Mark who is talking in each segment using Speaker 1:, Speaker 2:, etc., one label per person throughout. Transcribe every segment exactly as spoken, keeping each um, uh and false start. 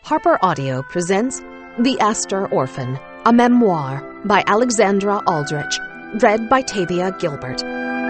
Speaker 1: Harper Audio presents The Astor Orphan, a memoir by Alexandra Aldrich, read by Tavia Gilbert.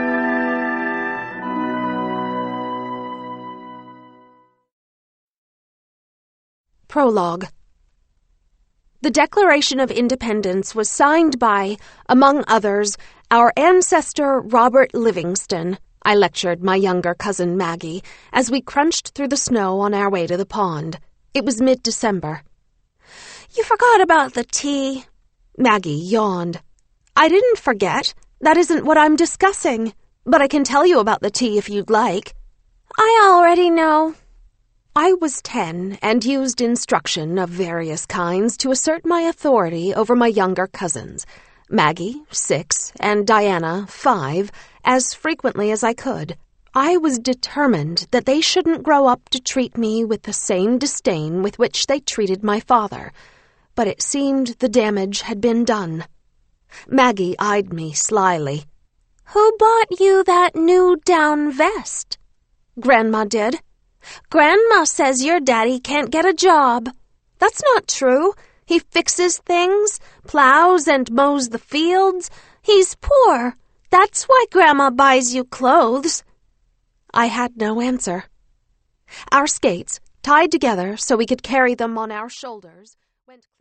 Speaker 1: Prologue. The Declaration of Independence was signed by, among others, our ancestor Robert Livingston, I lectured my younger cousin Maggie, as we crunched through the snow on our way to the pond. It was mid-December. "You forgot about the tea." Maggie yawned. "I didn't forget. That isn't what I'm discussing. But I can tell you about the tea if you'd like." "I already know." I was ten and used instruction of various kinds to assert my authority over my younger cousins, Maggie, six, and Diana, five, as frequently as I could. I was determined that they shouldn't grow up to treat me with the same disdain with which they treated my father, but it seemed the damage had been done. Maggie eyed me slyly. "Who bought you that new down vest?" "Grandma did." "Grandma says your daddy can't get a job." "That's not true. He fixes things, plows and mows the fields. He's poor. That's why Grandma buys you clothes." I had no answer. Our skates, tied together so we could carry them on our shoulders, went